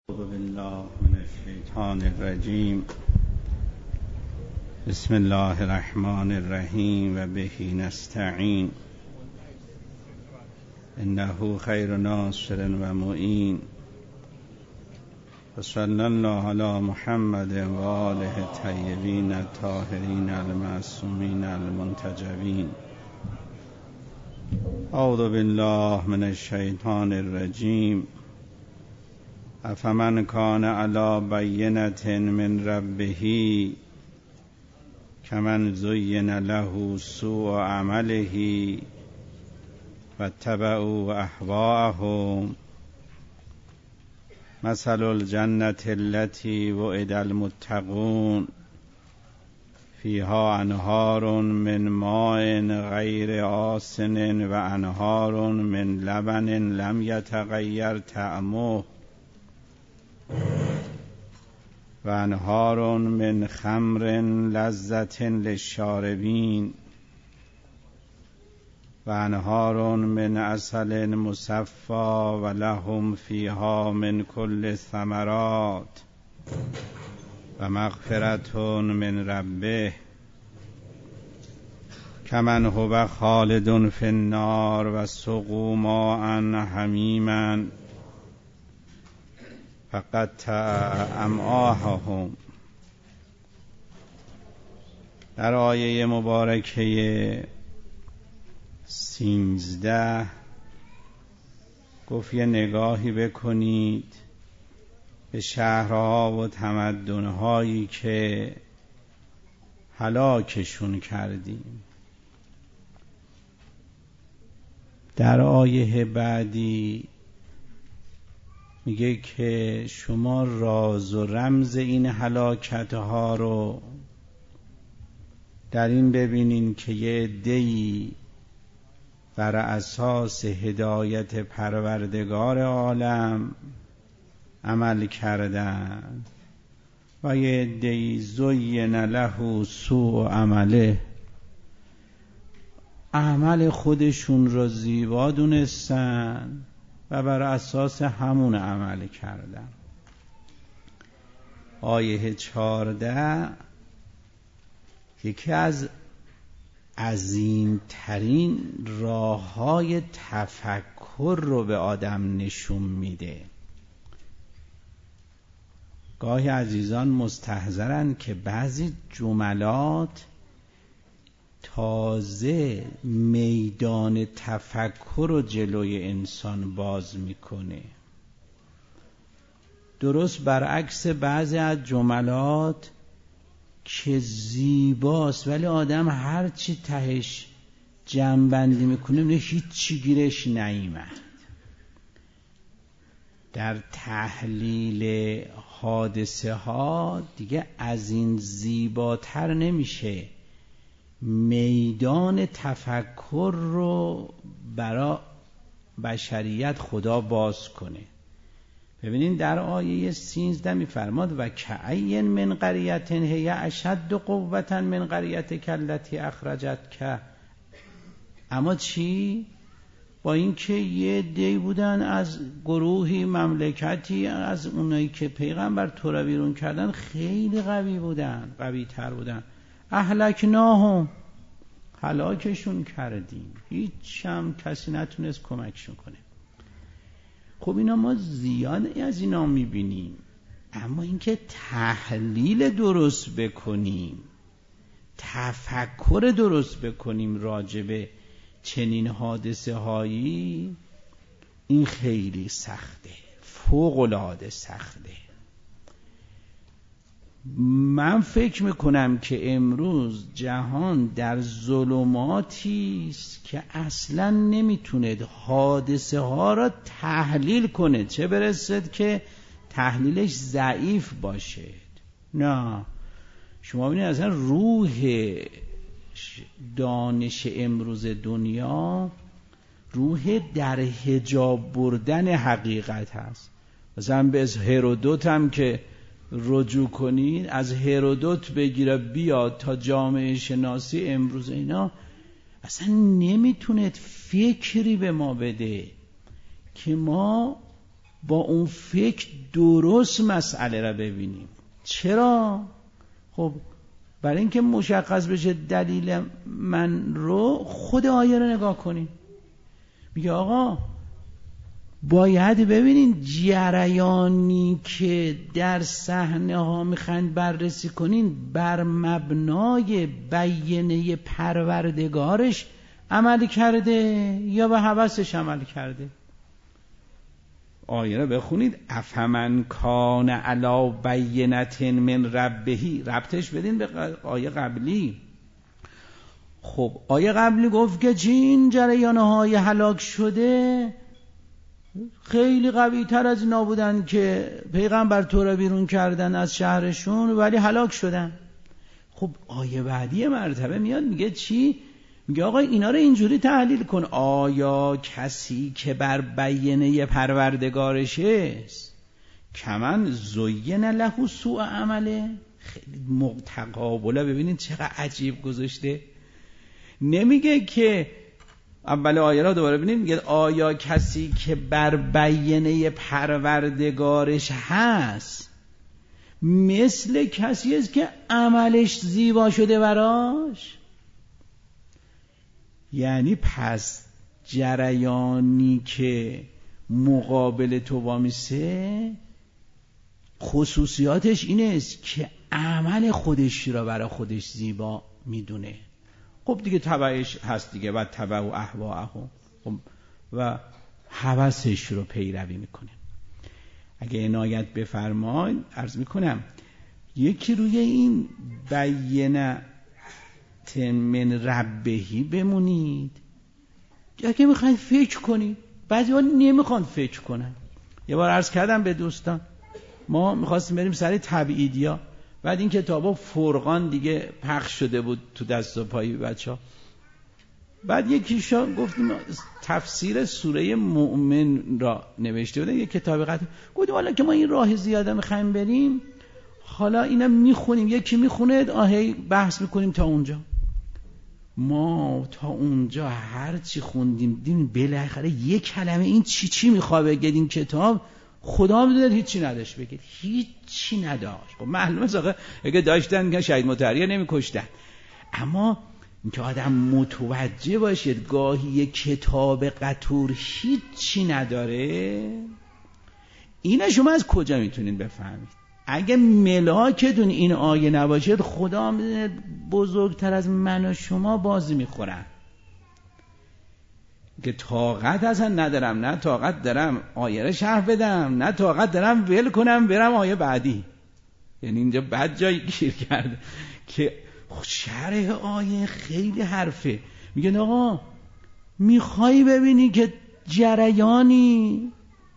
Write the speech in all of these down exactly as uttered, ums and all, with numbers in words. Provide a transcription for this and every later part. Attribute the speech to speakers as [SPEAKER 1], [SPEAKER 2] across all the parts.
[SPEAKER 1] اعوذ بالله من الشیطان الرجیم. بسم الله الرحمن الرحیم و به نستعین. انه خیر ناصر و معین. و صلی الله علی محمد و آله الطیبین الطاهرین المعصومین المنتجبین. اعوذ بالله من الشیطان الرجیم. افمن کان علی بینة من ربه کمن زین له سوء عمله واتبعوا اهواءهم مثل الجنة التي وعد المتقون فيها انهار من ماء غیر آسن و انهار من لبن لم يتغیر طعمه و انهار من خمر لذة للشاربین و انهار من عسل مصفى و لهم فیها من کل الثمرات و مغفرة من ربه کمن هو خالد فی النار و سقوا ماء حمیما فقطع امعاءهم. در آیه مبارکه سینزده گفت یه نگاهی بکنید به شهرها و تمدن‌هایی که هلاکشون کردیم. در آیه بعدی میگه که شما راز و رمز این هلاکت‌ها رو در این ببینین که یه عده‌ای بر اساس هدایت پروردگار عالم عمل کردن و یه عده‌ای زین له سوء عمله، عمل خودشون را زیبا دونستن و بر اساس همون عمل کردن. آیه چهارده یکی از عظیمترین راه‌های تفکر رو به آدم نشون میده. گاهی عزیزان مستحضرن که بعضی جملات تازه میدان تفکر رو جلوی انسان باز میکنه، درست برعکس بعضی از جملات که زیباست ولی آدم هرچی تهش جمع‌بندی میکنه میگه هیچی گیرش نیامد. در تحلیل حادثه ها دیگه از این زیباتر نمیشه میدان تفکر رو برای بشریت خدا باز کنه. ببینین در آیه سیزده میفرماد و کأی من قریة هی اشد قوة من قریتک التی اخرجتک. اما چی؟ با اینکه یه عده‌ای بودن از گروهی مملکتی از اونایی که پیغمبر تو را بیرون کردن خیلی قوی بودن، قوی تر بودن، اهلکناهم، هلاکشون کردیم، هیچ هم کسی نتونست کمکشون کنه. خب اینا ما زیاد از اینا میبینیم، اما اینکه تحلیل درست بکنیم، تفکر درست بکنیم راجبه چنین حادثه هایی، این خیلی سخته، فوق العاده سخته. من فکر میکنم که امروز جهان در ظلماتی است که اصلا نمیتونه حادثه ها را تحلیل کنه، چه برسد که تحلیلش ضعیف باشه. نه، شما ببینید اصلا روح دانش امروز دنیا روح در حجاب بردن حقیقت هست. مثلا به هرودوت هم که رجوع کنید، از هرودوت بگیره بیاد تا جامعه شناسی امروز، اینا اصلا نمیتونه فکری به ما بده که ما با اون فکر درست مسئله را ببینیم. چرا؟ خب برای اینکه مشخص بشه دلیل من رو، خود آیه رو نگاه کنیم. میگه آقا باید ببینین جریانی که در صحنه ها میخواین بررسی کنین بر مبنای بیانیه پروردگارش عمل کرده یا به هوسش عمل کرده. آیه رو بخونید. افمن کان علی بینة من ربه، ربطش بدین به آیه قبلی. خب آیه قبلی گفت که چی؟ این جریانهای هلاک شده خیلی قوی تر از اینا بودن که پیغمبر تو را بیرون کردن از شهرشون ولی هلاک شدن. خب آیه بعدی مرتبه میاد میگه چی؟ میگه آقا اینا رو اینجوری تحلیل کن. آیا کسی که بر بیانیه پروردگارشه کمن زین له سوء عمله، خیلی متقابله. ببینید چقدر عجیب گذاشته. نمیگه که اول آیه را دوباره ببینید، میگه آیا کسی که بر بیانیه پروردگارش هست مثل کسی است که عملش زیبا شده براش؟ یعنی پس جریانی که مقابل تو وامیسه خصوصیاتش اینه است که عمل خودش را برای خودش زیبا میدونه. خب دیگه تبعش هست دیگه، و تبع و اهواءه و هوسش رو پیروی میکنه. اگه عنایت بفرمایید عرض میکنم یکی روی این بیانه من ربهی بمونید. اگه میخواید فکر کنید، بعضی ها نمیخوان فکر کنن. یه بار عرض کردم به دوستان ما میخواستیم بریم سر تبعیدیا، بعد این کتابا فرقان دیگه پخش شده بود تو دست و پای بچه‌ها. بعد یکیشا گفتیم تفسیر سوره مؤمن را نوشته بودن، یه کتاب قطعی. گفتیم حالا که ما این راه زیاده میخوایم بریم، حالا اینا میخونیم، یکی میخونه آهی بحث میکنیم تا اونجا. ما تا اونجا هر چی خوندیم دیدیم بالاخره یک کلمه این چی چی میخواد بگه این کتاب، خدا میدونه هیچی نداشت بگه، هیچی نداشت. خب معلومه آقا اگه داشتن که شهید مطهری نمیکشتن. اما اینکه آدم متوجه باشید گاهی یک کتاب قطور هیچی نداره، اینا شما از کجا میتونین بفهمید؟ اگه ملاکتون این آیه نباشد خدا میدونه بزرگتر از من و شما بازی میخورن که طاقت اصلا ندارم، نه طاقت دارم آیه رو شرح بدم، نه طاقت دارم ول کنم برم آیه بعدی. یعنی اینجا بد جایی گیر کرده که شرح آیه خیلی حرفه. میگن آقا میخوای ببینی که جریانی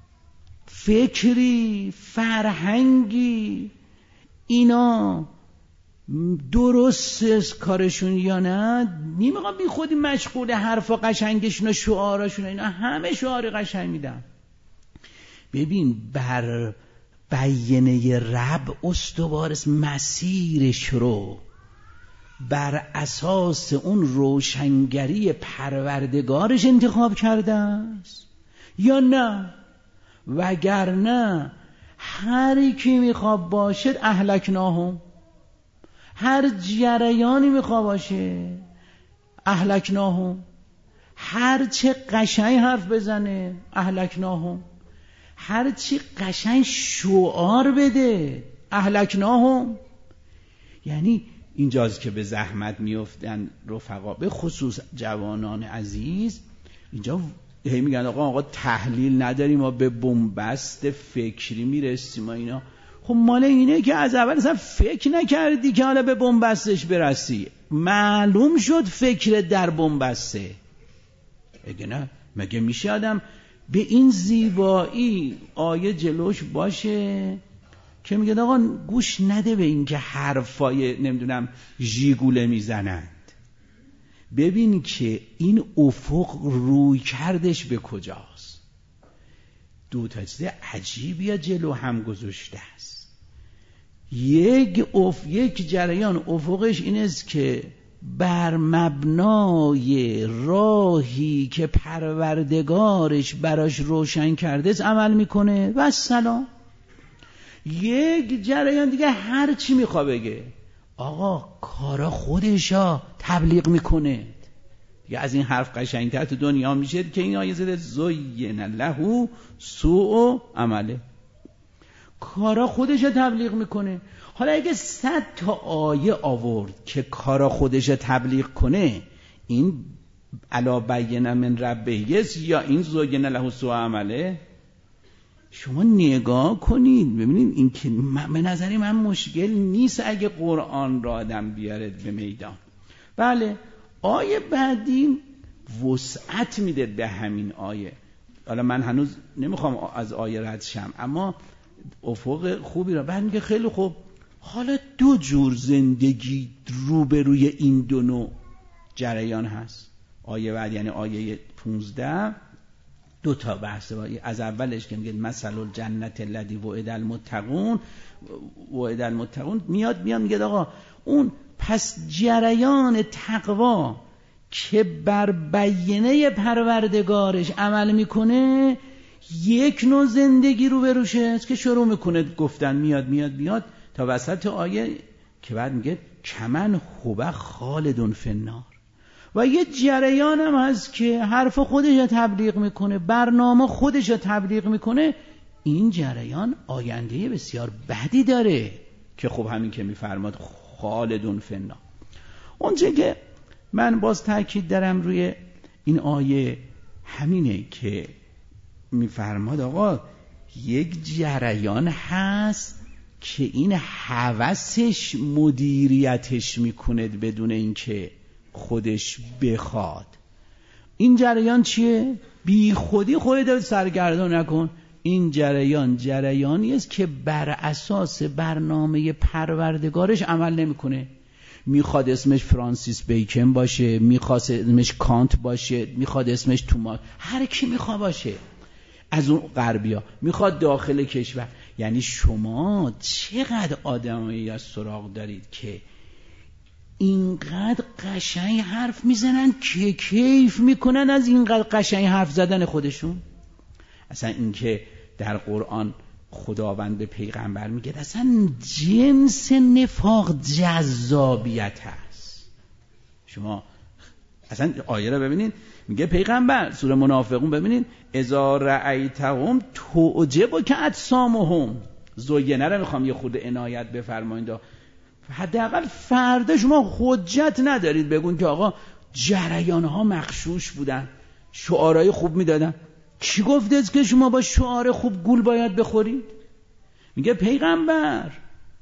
[SPEAKER 1] فکری فرهنگی اینا درست کارشون یا نه، نمیخوام بی خودی مشغول حرفا قشنگشون و شعاراشون، اینا همه شعار قشنگ میدن. ببین بر بیانیه رب استوارس مسیرش رو بر اساس اون روشنگری پروردگارش انتخاب کرده است یا نه؟ وگرنه هر کی میخواد باشد اهلکناهم، هر جریانی میخواد باشه اهلکناهم، هر چه قشنگ حرف بزنه اهلکناهم، هر چی قشنگ شعار بده اهلکناهم. یعنی اینجاست که به زحمت میافتن رفقا، به خصوص جوانان عزیز. اینجا هی میگن آقا آقا تحلیل نداریم، ما به بنبست فکری میرسیم و اینا. خب مال اینه که از اول اصلا فکر نکردی که حالا به بنبستش برسی، معلوم شد فکر در بنبسته. اگه نه مگه میشه آدم به این زیبایی آیه جلوش باشه که میگه آقا گوش نده به این که حرفای نمیدونم ژیگوله میزنند، ببین که این افق روی کردش به کجاست. دو تا چیز عجیبی جلو هم گذاشته است. یک اف یک جریان افقش این است که بر مبنای راهی که پروردگارش براش روشن کرده عمل میکنه و سلام. یک جریان دیگه هر چی میخوا بگه آقا کارا خودشا تبلیغ میکنه دیگه. از این حرف قشنگتر تو دنیا میشه که این آیه زده زین له سوء عمله، کارا خودشا تبلیغ میکنه. حالا اگه صد تا آیه آورد که کارا خودش تبلیغ کنه، این علا بینه من ربه یا این زین له سوء عمله؟ شما نگاه کنید ببینید این که به نظری من مشکل نیست اگه قرآن را آدم بیارد به میدان. بله آیه بعدی وسعت میده به همین آیه. حالا من هنوز نمیخوام از آیه رد شم، اما افق خوبی را بعد میگه خیلی خوب، حالا دو جور زندگی روبروی این دو نوع جریان هست. آیه بعد یعنی آیه پونزده دو تا بحثه. از اولش که میگه مثل الجنت الذی وعد المتقون وعد المتقون میاد میاد میگه آقا اون پس جریان تقوا که بر بیینه پروردگارش عمل میکنه یک نوع زندگی رو بروشه است که شروع میکنه گفتن میاد میاد میاد تا وسط آیه که بعد میگه کمن خوبه خالدون فی النار. و یه جریان هم هست که حرف خودش رو تبلیغ میکنه، برنامه خودش رو تبلیغ میکنه. این جریان آینده بسیار بدی داره که خب همین که میفرماد خالدون فی النار. اونجا که من باز تاکید دارم روی این آیه همینه که میفرماد آقا یک جریان هست که این هوسش مدیریتش میکنه بدون اینکه خودش بخواد. این جریان چیه؟ بی خودی خودت سرگردان نکن. این جریان جریانی است که بر اساس برنامه پروردگارش عمل نمیکنه. میخواد اسمش فرانسیس بیکن باشه، میخواد اسمش کانت باشه، میخواد اسمش توماس، هر کی میخواد باشه از اون غربیا، میخواد داخل کشور. یعنی شما چقدر آدمایی از سراغ دارید که اینقدر قشنگ حرف میزنن که کیف میکنن از اینقدر قشنگ حرف زدن خودشون. اصلا اینکه در قرآن خداوند به پیغمبر میگه اصلا جنس نفاق جذابیت هست. شما اصلا آیه رو ببینید میگه پیغمبر سوره منافقون ببینید اذا رأیتهم تعجبک اجسامهم. زینه رو میخوام یه خود عنایت بفرمایید. حداقل فردا شما حجت ندارید بگون که آقا جریان ها مغشوش بودن، شعارهای خوب میدادن. کی گفته که شما با شعار خوب گول باید بخورید؟ میگه پیغمبر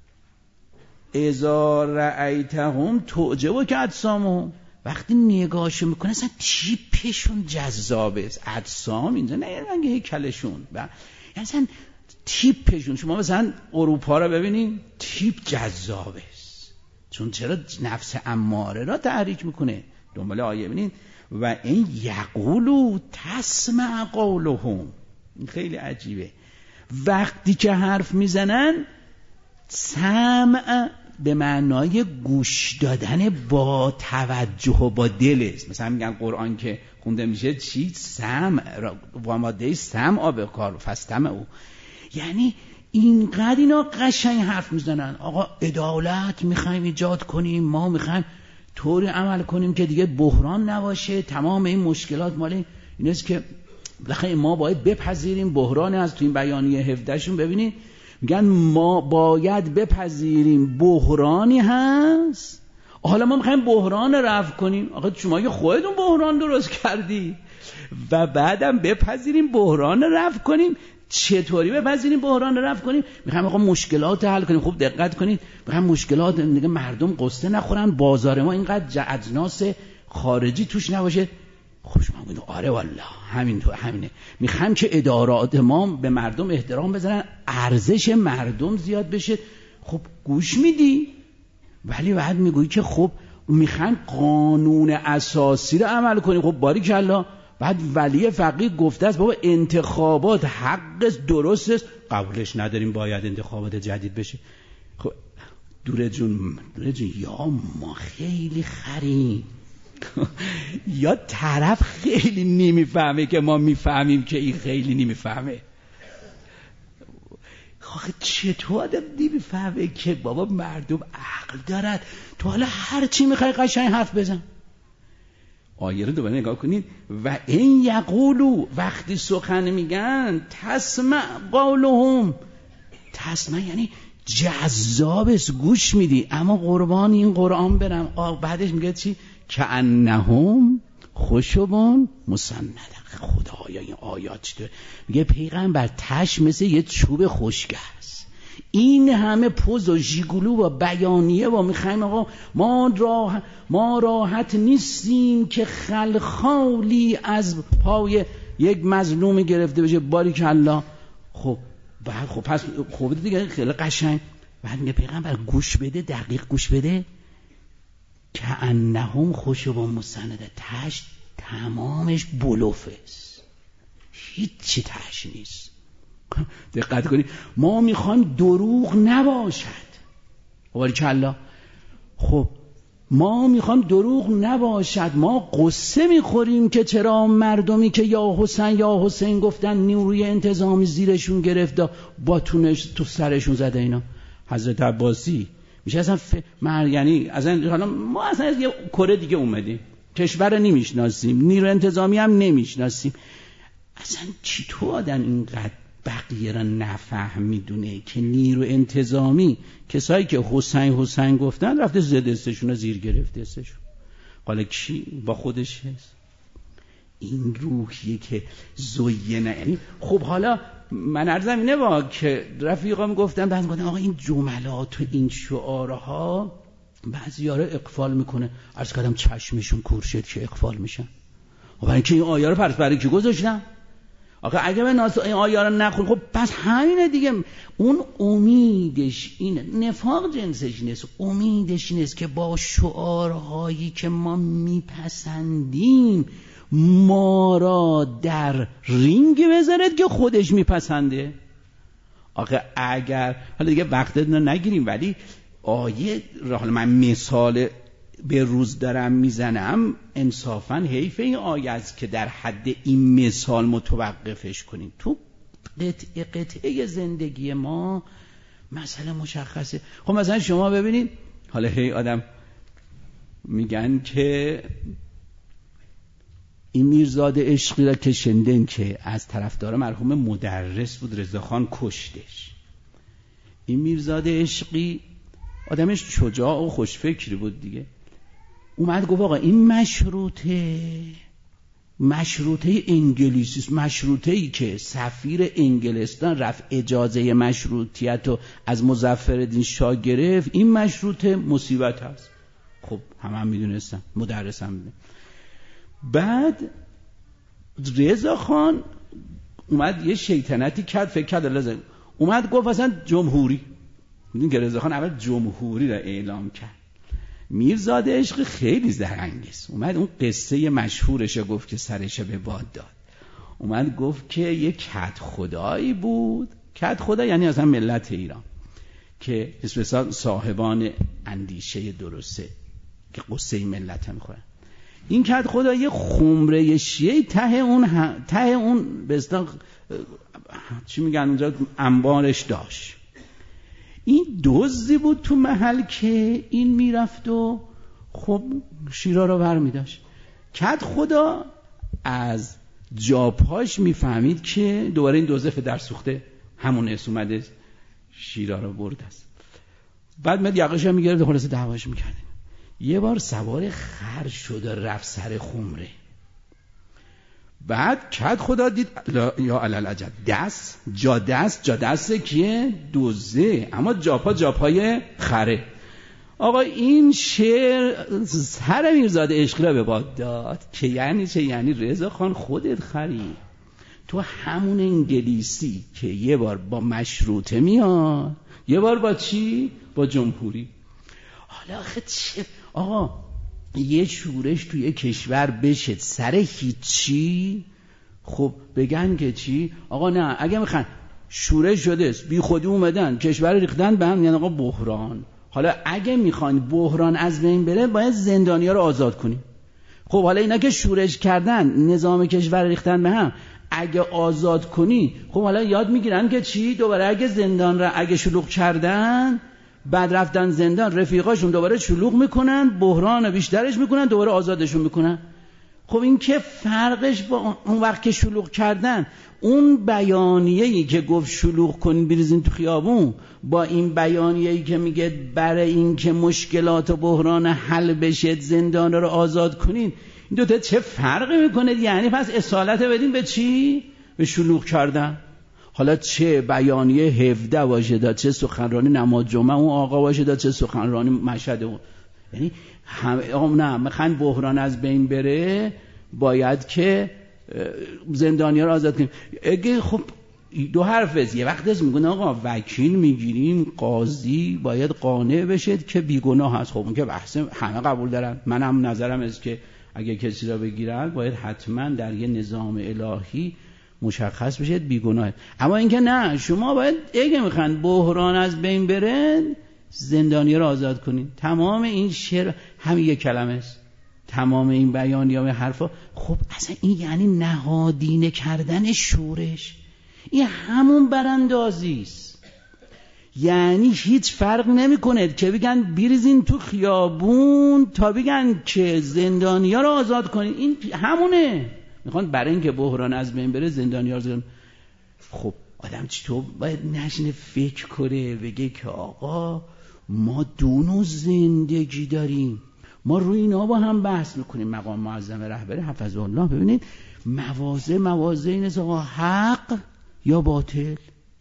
[SPEAKER 1] اذا رأیتهم تعجبک اجسامهم، وقتی نگاهشو میکنه اصلا تیپشون جذابه. اجسام اینجا نه رنگ هیکلشون، اصلا تیپشون. شما مثلا اروپا رو ببینید تیپ جذابه، چون چرا نفس اماره را تحریک میکنه. دنبال آیه ببینید و این یقولو تسمع قولهم. این خیلی عجیبه. وقتی که حرف میزنن سمع به معنای گوش دادن با توجه و با دل است. مثلا میگن قرآن که خونده میشه چی؟ سمع و ماده سمع به کار فاستمع او. یعنی اینقدر اینا قشنگ حرف میزنن آقا عدالت میخوایم ایجاد کنیم، ما میخوایم طوری عمل کنیم که دیگه بحران نباشه، تمام این مشکلات مال ایناست که بخاطر ما باید بپذیریم بحران. از تو این بیانیه هفده شون ببینید میگن ما باید بپذیریم بحرانی هست. حالا ما میخوایم بحران رفع کنیم. آقا شما یه خودتون بحران درست کردی و بعدم بپذیریم بحران رفع کنیم. چطوری بپذیریم بحران رفع کنیم؟ میخوایم آقا مشکلات حل کنیم. خوب دقت کنید، میخوایم مشکلات دیگه مردم قصه نخورن، بازار ما اینقدر اجناس خارجی توش نباشه. خب شما میگید آره والله همین تو همینه. میخوایم که ادارات ما به مردم احترام بذارن، ارزش مردم زیاد بشه. خب گوش میدی، ولی بعد میگویی که خب میخوایم قانون اساسی رو عمل کنیم. خب باریکالله. بعد ولی فقیه گفته است بابا انتخابات حق درست است، قبولش نداریم، باید انتخابات جدید بشه. خب دوره جون دوره جون یا ما خیلی خریم یا طرف خیلی نمیفهمه که ما میفهمیم که این خیلی نمیفهمه. آخه چطور آدم نمیفهمه که بابا مردم عقل دارد؟ تو حالا هر چی میخوای قشنگ حرف بزن. آیه رو دوباره نگاه کنید. و این یقولو، وقتی سخن میگن، تسمع قولهم، تسمع یعنی جذابست، گوش میدی. اما قربان این قرآن برم، بعدش میگه چی؟ کأنهم خشب مسنده. خدایا این آیات چطور میگه؟ پیغمبر تش مثل یه چوب خشک است. این همه پوز و ژیگولو و بیانیه و میخوایم آقا ما راحت ما راحت نیستیم که خلخالی از پای یک مظلوم گرفته بشه. باریکالله. خب بعد خب پس خوب دیگه خیلی قشنگ. بعد میگه پیغمبر گوش بده، دقیق گوش بده. کأنهم خشب مسنده، تش تمامش بلوفه است، هیچی تش نیست. دقت کنید، ما میخوایم دروغ نباشد. باریکالله. خب ما میخوایم دروغ نباشد. ما قصه میخوریم که چرا مردمی که یا حسین یا حسین گفتن نیروی انتظامی زیرشون گرفت، باتونش تو سرشون زده. اینا حضرت عباسی میشه اصلا ف... مر... یعنی اصلا حالا ما اصلا از یه کره دیگه اومدیم، کشور رو نمیشناسیم، نیرو انتظامی هم نمیشناسیم. اصلا چطور آدم اینقدر بقیه را نفهم میدونه که نیرو انتظامی کسایی که حسین حسین گفتن رفته زد استشون رو زیر گرفته استشون. حالا کی با خودش هست؟ این روحیه که زوینه. یعنی خب حالا من عرضم اینه با که رفیقا میگفتن بعضی گفتن آقا این جملات و این شعارها بعضیا رو اقفال میکنه. عرض کردم چشمشون کور شد که اقفال میشن. و برای اینکه این آیه رو پس برای کی گذاشتن؟ آقا اگه به ناس این آیه رو نخون خب پس همینه دیگه. اون امیدش اینه، نفاق جنسش نیست، امیدش نیست که با شعارهایی که ما میپسندیم ما را در رینگ بذارد که خودش میپسنده. آخه اگر حالا دیگه وقتت نگیریم، ولی آیه حالا من مثال به روز دارم میزنم، انصافا حیف این آیه است که در حد این مثال متوقفش کنیم. تو قطعه قطعه زندگی ما مسئله مشخصه. خب مثلا شما ببینید، حالا هی آدم میگن که این میرزاده عشقی را که شنیدن که از طرفدار مرحوم مدرس بود، رضاخان کشتش. این میرزاده عشقی آدمش شجاع و خوشفکری بود دیگه. اومد گفت آقا این مشروطه مشروطه انگلیسی، مشروطه‌ای که سفیر انگلستان رفت اجازه مشروطیت رو از مظفرالدین شاه گرفت، این مشروطه مصیبت هست. خب همه هم میدونستن، مدرس هم میدونستن. بعد رضا خان اومد یه شیطنتی کرد، فکر کرد لازم اومد گفت اصلا جمهوری. میدونی که رضا خان اول جمهوری را اعلام کرد. میرزاده عشق خیلی زرنگیست، اومد اون قصه مشهورش رو گفت که سرش به باد داد. اومد گفت که یه کد خدایی بود، کد خدا یعنی اصلا ملت ایران، که اسم صاحبان اندیشه درسته که قصه ملت هم میخورن. این کد خدا یه خمره شیعه ته اون هم... ته اون به اصطلاح چی میگن اونجا انبارش داشت. این دزدی بود تو محل که این میرفت و خب شیرا رو بر میداشت. کد خدا از جاپاش میفهمید که دوباره این دزد در سوخته همون اسم اومده شیرا رو برد است. بعد مد یقش هم میگرفت، خلاص دعواش میکرد. یه بار سوار خر شد و رفت سر خمره. بعد کد خدا دید یا علالعجب دست جا دست جا دست کیه؟ دوزه، اما جاپا جاپای خره. آقا این شعر سر میرزاده عشقی را به باد داد که یعنی چه؟ یعنی رضا خان خودت خری تو همون انگلیسی که یه بار با مشروطه میاد، یه بار با چی؟ با جمهوری. حالا آخه چه؟ آقا یه شورش توی کشور بشه سر هیچی، خب بگن که چی؟ آقا نه، اگه میخوان شورش شده است بی خودی اومدن کشور ریختن به هم، یعنی آقا بحران. حالا اگه میخواین بحران از بین بره باید زندانیا رو آزاد کنیم. خب حالا اینا که شورش کردن، نظام کشور ریختن به هم، اگه آزاد کنی خب حالا یاد میگیرن که چی؟ دوباره اگه زندان را اگه شلوغ کردن، بعد رفتن زندان، رفیقاشون دوباره شلوغ میکنن، بحران بیشترش میکنن، دوباره آزادشون میکنن. خب این که فرقش با اون وقت که شلوغ کردن، اون بیانیه‌ای که گفت شلوغ کنین بریزین تو خیابون، با این بیانیه‌ای که میگه برای این که مشکلات و بحران حل بشه زندان رو آزاد کنین، این دوتا چه فرقی میکنه؟ یعنی پس اصالت بدین به چی؟ به شلوغ کردن. حالا چه بیانیه هفده باشه داد، چه سخنرانی نماز جمعه اون آقا باشه داد، چه سخنرانی مشهد اون، یعنی همه نه میخوان بحران از بین بره باید که زندانی‌ها رو آزاد کنیم. اگه خب دو حرف است، یه وقت است میگن آقا وکیل میگیریم، قاضی باید قانع بشه که بیگناه هست. خب اون که بحث همه قبول دارن، منم نظرم است که اگه کسی را بگیرن باید حتما در یه نظام الهی مشخص بشه بیگناه. اما اینکه نه، شما باید اگه میخوان بحران از بین بره زندانی رو آزاد کنین. تمام این شعر همین یک کلمه است، تمام این بیانیه‌ها و حرفا. خب اصلا این یعنی نهادینه کردن شورش، این همون براندازی است. یعنی هیچ فرق نمی‌کنه که بگن بریزین تو خیابون تا بگن که زندانی‌ها رو آزاد کنین، این همونه. میخوان برای اینکه بحران از بین بره زندانی‌ها رو آزاد. خب آدم چطور باید نشینه فکر کنه بگه که آقا ما دو نوع زندگی داریم، ما روی اینا با هم بحث میکنیم. مقام معظم رهبری حفظه الله، ببینید مواضع مواضع این است آقا حق یا باطل.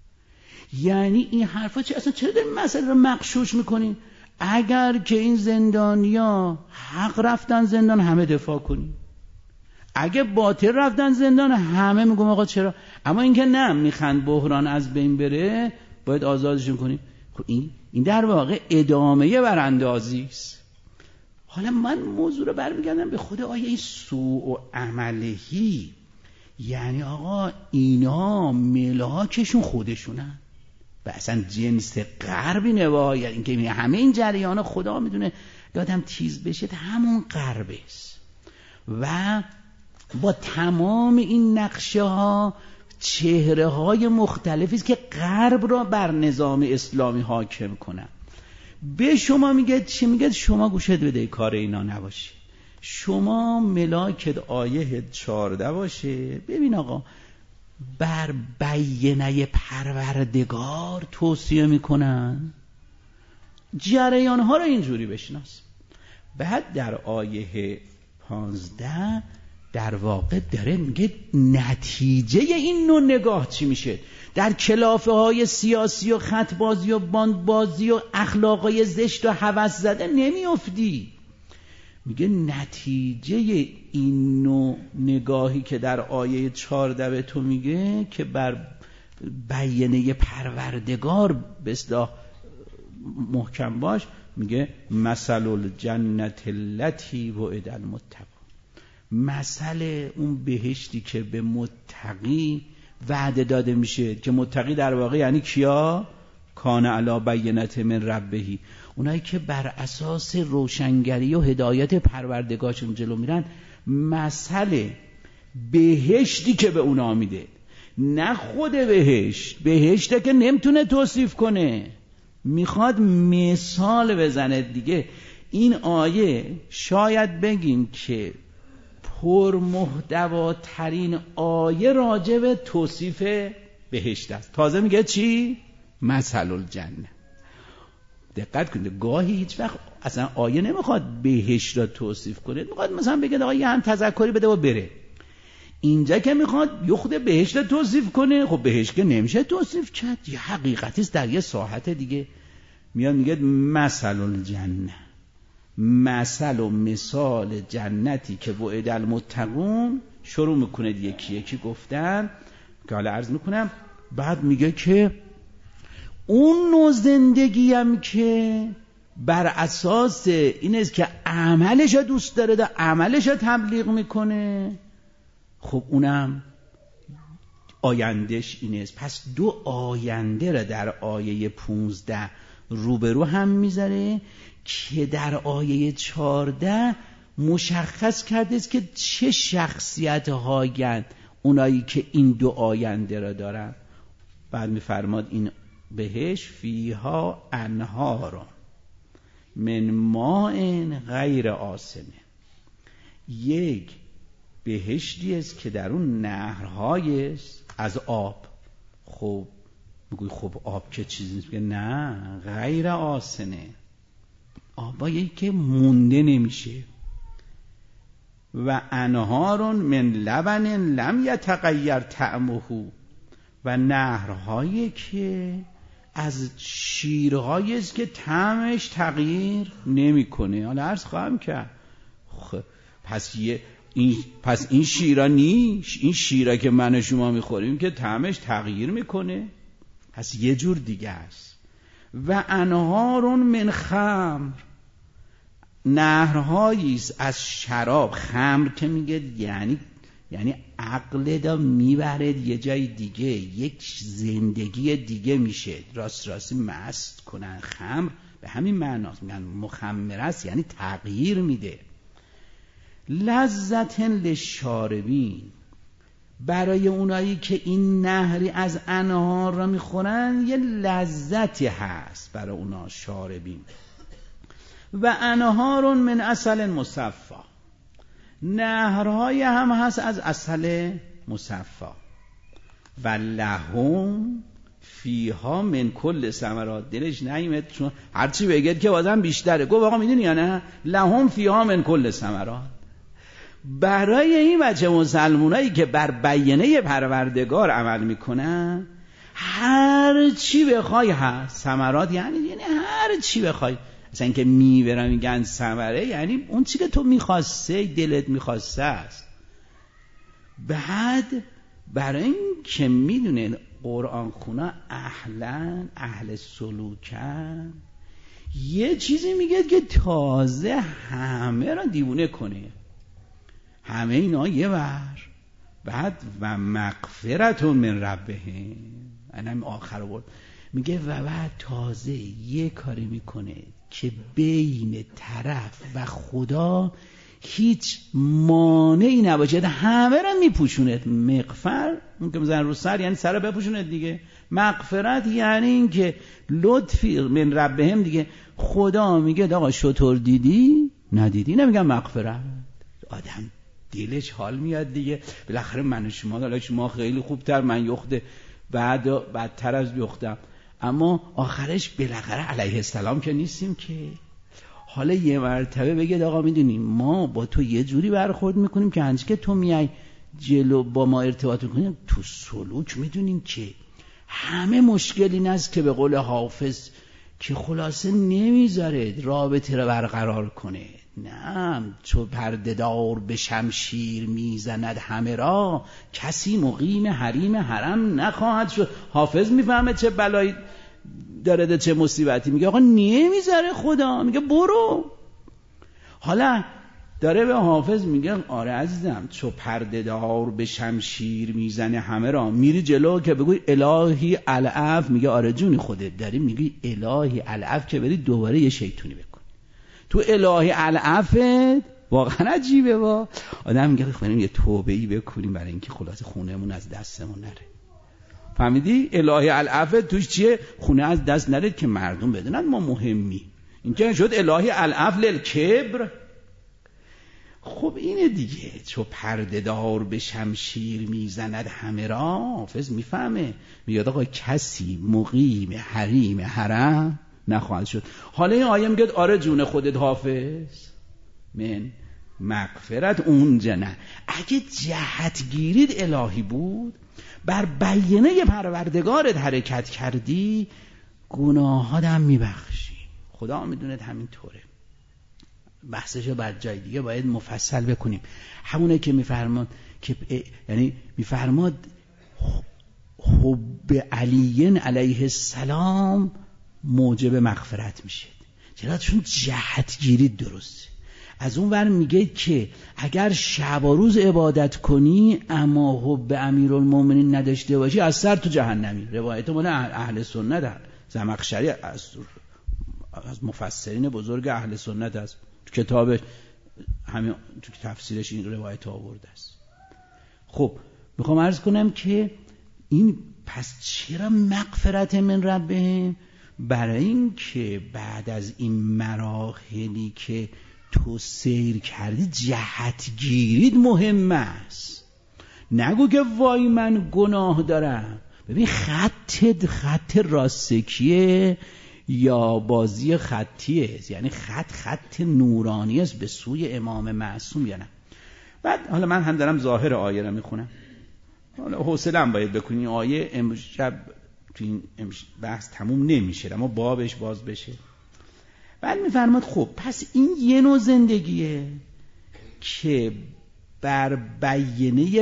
[SPEAKER 1] یعنی این حرفا چه اصلا چرا داریم مسئله رو مغشوش میکنیم؟ اگر که این زندانیا حق رفتن زندان همه دفاع کنیم، اگه باطل رفتن زندان همه میگم آقا چرا. اما اینکه نه میخوان بحران از بین بره باید آزادشون کنیم. خب این این در واقع ادامه براندازی است. حالا من موضوع رو برمیگردم به خود آیه سوء و عملهی. یعنی آقا اینا ملاکشون خودشونن و اصلا جنس غربی نوا، یعنی اینکه همه این جریان خدا میدونه یادم تیز بشه همون غرب است و با تمام این نقشه ها چهره های مختلفی است که غرب را بر نظام اسلامی حاکم کنن. به شما میگه چی؟ میگه شما گوشت بده کار اینا نباشه، شما ملاکت آیه چارده باشه. ببین آقا بر بیینه پروردگار توصیه میکنن، جریان ها رو اینجوری بشناس. بعد در آیه پانزده در واقع داره میگه نتیجه این نوع نگاه چی میشه. در کلافه های سیاسی و خطبازی و باندبازی و اخلاقای زشت و هوس زده نمیافتی. میگه نتیجه این نوع نگاهی که در آیه چهارده به تو میگه که بر بیانیه پروردگار به اصطلاح محکم باش، میگه مثل الجنت التی وعد المتقون، مثل اون بهشتی که به متقی وعده داده میشه، که متقی در واقع یعنی کیا؟ کان علی بینت من ربهی، اونایی که بر اساس روشنگری و هدایت پروردگارشون جلو میرن. مثل بهشتی که به اونا میده، نه خود بهشت، بهشته که نمیتونه توصیف کنه، میخواد مثال بزنه دیگه. این آیه شاید بگیم که پرمحتواترین آیه راجع به توصیف بهشت است. تازه میگه چی؟ مثل الجنه. دقت کنید گاهی هیچ وقت اصلا آیه نمیخواد بهشت را توصیف کنه، میخواد مثلا بگه آقا یه هم تذکری بده و بره. اینجا که میخواد یه خود بهشت را توصیف کنه، خب بهشت که نمیشه توصیف کرد، یه حقیقتی است در یه ساحت دیگه. میاد میگه مثل الجنه، مثل و مثال جنتی که وعد المتقون. شروع میکنه یکی یکی گفتن که حالا عرض میکنم. بعد میگه که اون نوع زندگی هم که بر اساس این است که عملش رو دوست داره، ده عملش رو تبلیغ میکنه، خب اونم آیندهش این است. پس دو آینده را در آیه پونزده روبرو هم میذاره که در آیه چهارده مشخص کرده است که چه شخصیت هایند اونایی که این دو آینده را دارن. بعد میفرماد این بهش فیها انهار من ماء غیر آسن، یک بهشتی است که در اون نهرهای از آب. خب میگوی خب آب که چیزی نیست؟ نه، غیر آسنه، آبایی که مونده نمیشه. و انهار من لبن لم یتغیر طعمه، و نهرهایی که از شیرهایی است که طعمش تغییر نمیکنه. حالا عرض خواهم کرد خب پس یه این پس این شیرا نیش این شیرا که من و شما میخوریم که طعمش تغییر میکنه، پس یه جور دیگه است. و انهار من خمر، نهرهایی است از شراب. خمر که میگه یعنی یعنی عقل دا میبره یه جای دیگه، یک زندگی دیگه میشه، راست راستی مست کنن. خمر به همین معناست، میگن مخمر است یعنی تغییر میده. لذت للشاربین، برای اونایی که این نهری از انهار را میخورن یه لذتی هست برای اونا شاربین. و انهار من عسل مصفی، نهرهای هم هست از عسل مصفی. و لهم فیها من کل ثمرات، دلش نیامد چون هرچی بگید که بازم بیشتره. گفت آقا میدونی یا نه لهم فیها من کل ثمرات، برای این بچه مسلمونایی که بر بیانه پروردگار عمل میکنن هر چی بخوای هست. ثمرات یعنی یعنی هر چی بخوای، مثلا که میبرن میگن ثمره یعنی اون چی که تو میخواسته، دلت میخواسته است. بعد برای این که میدونه قرآن خونا اهلا اهل سلوکن، یه چیزی میگه که تازه همه را دیوونه کنه، همه اینا یه ور. بعد و مغفرتون من ربهم، اینم آخر بود میگه و بعد تازه یه کاری میکنه که بین طرف و خدا هیچ مانعی نباشه، همه را میپوشونه. مغفر اون که میزنن رو سر یعنی سر بپوشونه دیگه. مغفرت یعنی این که لطفی من ربهم دیگه. خدا میگه آقا شطور دیدی ندیدی نمیگم مغفرت، آدم دلش حال میاد دیگه. بالاخره من و شما حالا شما خیلی خوبتر، من یخته بعد بدتر از یختم، اما آخرش بالاخره علیه السلام که نیستیم که. حالا یه مرتبه بگید آقا میدونیم ما با تو یه جوری برخورد میکنیم که هنچه که تو میای جلو با ما ارتباط میکنیم تو سلوک میدونیم که همه مشکل این است که به قول حافظ که خلاصه نمیذاره رابطه رو برقرار کنه. نه، چو پرده‌دار به شمشیر میزند همه را، کسی مقیم حریم حرم نخواهد شد. حافظ میفهمه چه بلایی داره ده چه مصیبتی، میگه آقا نمیذاره خدا، میگه برو. حالا داره به حافظ میگه آره عزیزم چو پرده‌دار به شمشیر میزنه همه را، میری جلو که بگوی الهی العف، میگه آره جونی خودت داری میگی الهی العف که بری دوباره یه شیطونی بکن تو الهی العفت. واقعا عجیبه. با آدم میگه خب یه توبه‌ای بکنیم برای اینکه خلاص خونمون از دستمون نره. فهمیدی؟ الهی العفت توش چیه؟ خونه از دست نره که مردم بدونن ما مهمی. این که شد الهی العف للکبر. خب اینه دیگه، چو پرده‌دار به شمشیر میزند همه را. حافظ میفهمه، میگه آقا کسی مقیم حریم حرم نخواهد شد. حالا این آیه میگه آره جون خودت حافظ من مغفرت اونجا نه. اگه جهتگیرید الهی بود، بر بیانه پروردگارت حرکت کردی، گناهات هم میبخشی. خدا میدونه همین طوره. بحثشو بعد جای دیگه باید مفصل بکنیم. همونه که میفرماد که یعنی میفرماد حب علی علیه السلام موجب مغفرت میشه، چرا؟ چون جهتگیری درسته. از اون ور میگه که اگر شب و روز عبادت کنی اما حب امیرالمومنین نداشته باشی از سر تو جهنمی. روایت مال اهل سنت زمخشری از از مفسرین بزرگ اهل سنت است، تو کتاب همین تو تفسیرش این روایت آورده است. خب میخوام عرض کنم که این پس چرا مغفرت من ربهم؟ برای این که بعد از این مراحلی که تو سیر کردی جهتگیرید مهم است. نگو که وای من گناه دارم. ببین خط خط راستکیه یا بازی خطیه، یعنی خط خط نورانی است به سوی امام معصوم یا نه. بعد حالا من هم دارم ظاهر آیه رو میخونم، حالا حوصله‌ام باید بکنی آیه امشب تو این بحث تموم نمیشه اما بابش باز بشه. بعد میفرماد خب پس این یه نوع زندگیه که بر بیانه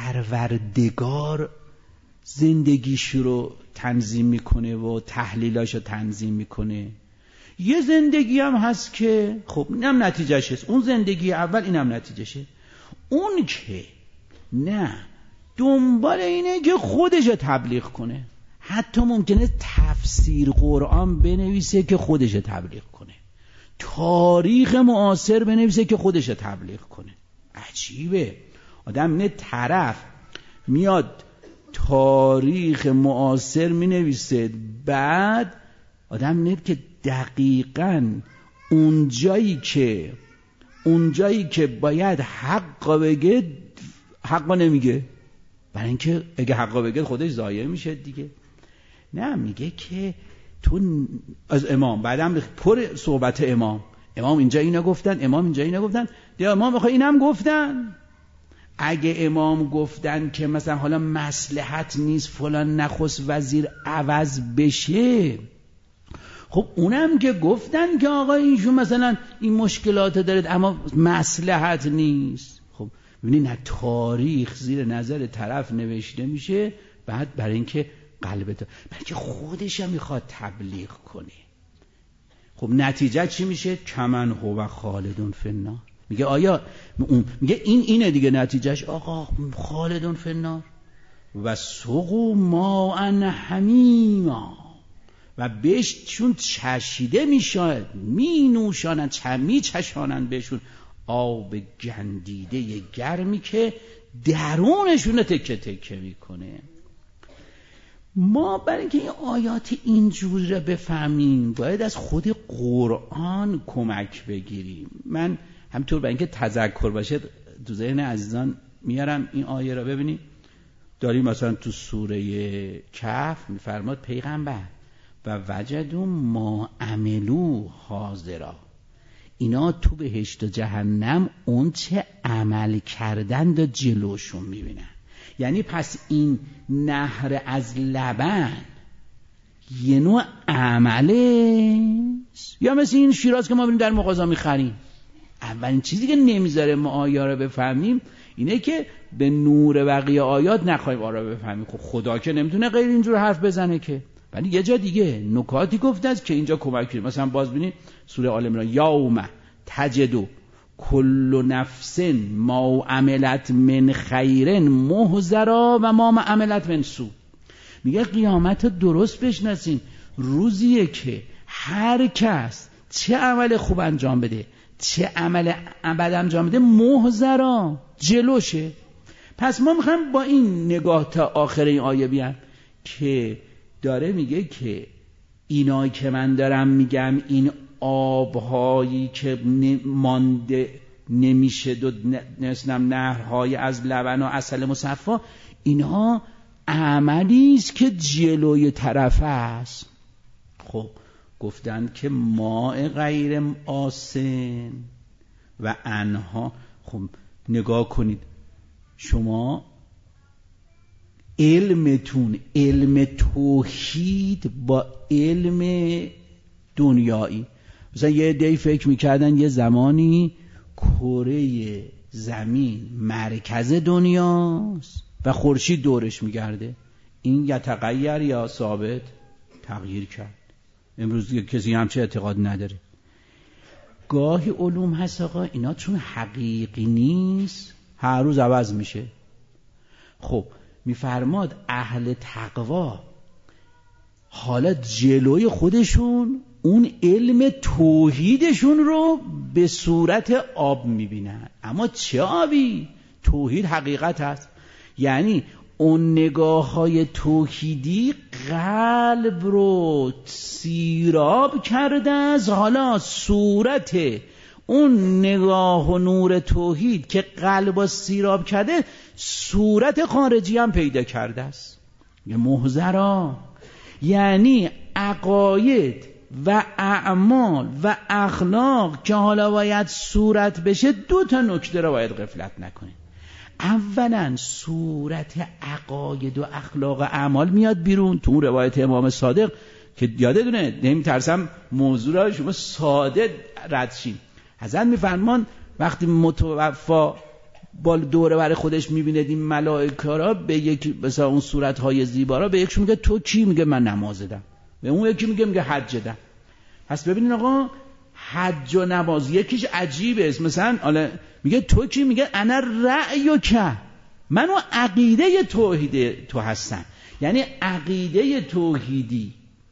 [SPEAKER 1] پروردگار زندگیش رو تنظیم میکنه و تحلیلاش رو تنظیم میکنه. یه زندگی هم هست که خب اینم نتیجهش هست، اون زندگی اول اینم نتیجهشه. اون که نه دنبال اینه که خودش رو تبلیغ کنه، حتی ممکنه تفسیر قرآن بنویسه که خودش رو تبلیغ کنه، تاریخ معاصر بنویسه که خودش رو تبلیغ کنه. عجیبه آدم اینه طرف میاد تاریخ معاصر می نویسه، بعد آدم اینه که دقیقاً اون جایی که اون جایی که باید حق بگه حق نمیگه، برای اینکه اگه حق بگه خودش ضایع میشه دیگه. نه میگه که تو از امام بعدم پر صحبت امام امام اینجا اینو گفتن، امام اینجا اینو گفتن، دیگه امام بخواه اینم گفتن. اگه امام گفتن که مثلا حالا مصلحت نیست فلان نخست وزیر عوض بشه، خب اونم که گفتن که آقا اینشون مثلا این مشکلات داره اما مصلحت نیست. خب ببینید نه تاریخ زیر نظر طرف نوشته میشه، بعد برای اینکه قلبت بلکه خودش هم میخواد تبلیغ کنه. خب نتیجه چی میشه؟ کمن هو خالدون فی النار. میگه آیا میگه این اینه دیگه نتیجهش آقا خالدون فی النار و سقوا ماء حمیما و بهشون چشیده میشاید می نوشانند چمی چشانند بهشون آب گندیده گرمی که درونشون تکه تکه میکنه. ما برای اینکه این آیات اینجوری را بفهمیم باید از خود قرآن کمک بگیریم. من همطور برای اینکه تذکر باشه تو ذهن عزیزان میارم این آیه را. ببینید داریم مثلا تو سوره کهف میفرماد پیغمبر و وجدوا ما عملوا حاضرا، اینا تو بهشت و جهنم اون چه عمل کردن دا جلوشون میبینن. یعنی پس این نهر از لبن یه نوع عمله یا مثل این شیراز که ما ببینیم در مغازه میخریم. اولین چیزی که نمیذاره ما آیه رو بفهمیم اینه که به نور بقیه آیات نخواهیم آیه رو بفهمیم. خب خدا که نمیتونه غیر اینجور حرف بزنه که، ولی یه جا دیگه نکاتی گفته است که اینجا کمک کنیم. مثلا باز ببینید سوره آل عمران یوم تجد کل نفس ما عملت من خیر محضرا و ما عملت من سوء. میگه قیامت درست بشناسین، روزیه که هر کس چه عمل خوب انجام بده چه عمل بد انجام بده محضرا جلوشه. پس ما میخوایم با این نگاه تا آخر این آیه بیان که داره میگه که اینایی که من دارم میگم این آبهایی که مانده نمیشه دو نسنم نهرهای از لبن و عسل مصفا، اینها عملی است که جلوی طرف است. خب گفتن که ماء غیر آسن و انها. خب نگاه کنید شما علمتون علم توحید با علم دنیایی. مثلا یه عده‌ای فکر میکردن یه زمانی کره زمین مرکز دنیاست و خورشید دورش میگرده. این یتغیر یا ثابت تغییر کرد. امروز کسی همچه اعتقاد نداره. گاهی علوم هست آقا اینا چون حقیقی نیست هر روز عوض میشه. خب میفرماد اهل تقوا حالا جلوی خودشون اون علم توحیدشون رو به صورت آب میبینن. اما چه آبی؟ توحید حقیقت هست. یعنی اون نگاه های توحیدی قلب رو سیراب کرده است. حالا صورت اون نگاه و نور توحید که قلب رو سیراب کرده صورت خارجی هم پیدا کرده است. یه محضرا، یعنی عقاید و اعمال و اخلاق که حالا باید صورت بشه، دو تا نکته رو باید غفلت نکنید. اولا صورت عقاید و اخلاق و اعمال میاد بیرون. تو روایت امام صادق که یادتونه، نمیترسم موضوع را شما ساده رد شین، حضرت میفرمان وقتی متوفا با دوره بر خودش میبینه این ملائکه را، به یک مثلا اون صورتهای زیبا را، به یکشون میگه تو کی؟ میگه من نماز دادم. به اون یکی میگه میگه حج دادم. پس ببینین آقا، حج و نماز یکیش عجیبه است. مثلا حالا میگه تو کی؟ میگه انا رأیک، من و عقیده توحید تو هستم. یعنی عقیده توحیدی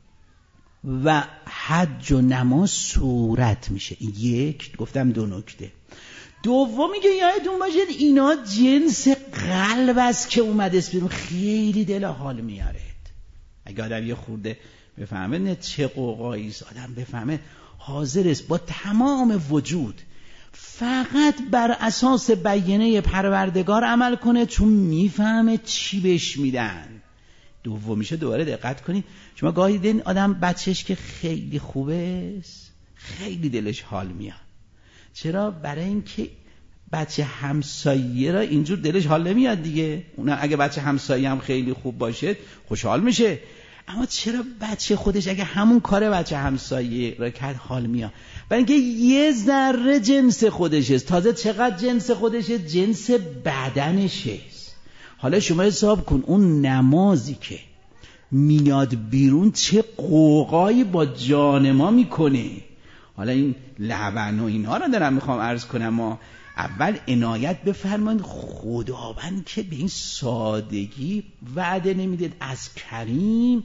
[SPEAKER 1] و حج و نماز صورت میشه. یک، گفتم دو نکته. دوم میگه یادتون باشید اینا جنس قلب است که اومده بیرون، خیلی دل حال میاره. اگه آدم یه خورده بفهمه نه چه قوقایی است، آدم بفهمه حاضر است با تمام وجود فقط بر اساس بیانه پروردگار عمل کنه، چون میفهمه چی بهش میدن. دومیشه دوباره دقت کنید، شما گاهی دیدین آدم بچهش که خیلی خوبه است خیلی دلش حال میاد. چرا؟ برای اینکه بچه همسایه را اینجور دلش حال نمیاد دیگه. اون اگه بچه همسایه هم خیلی خوب باشه خوشحال میشه. اما چرا بچه خودش اگه همون کار بچه همسایه را کرد حال میاد؟ برای اینکه یه ذره جنس خودشه. تازه چقدر جنس خودشه؟ جنس بدنشه. حالا شما حساب کن اون نمازی که میاد بیرون چه قوقایی با جان ما میکنه. حالا این لبن و اینها رو دارم میخوام عرض کنم. ما اول عنایت بفرمایید، خداوند که به این سادگی وعده نمیده از کریم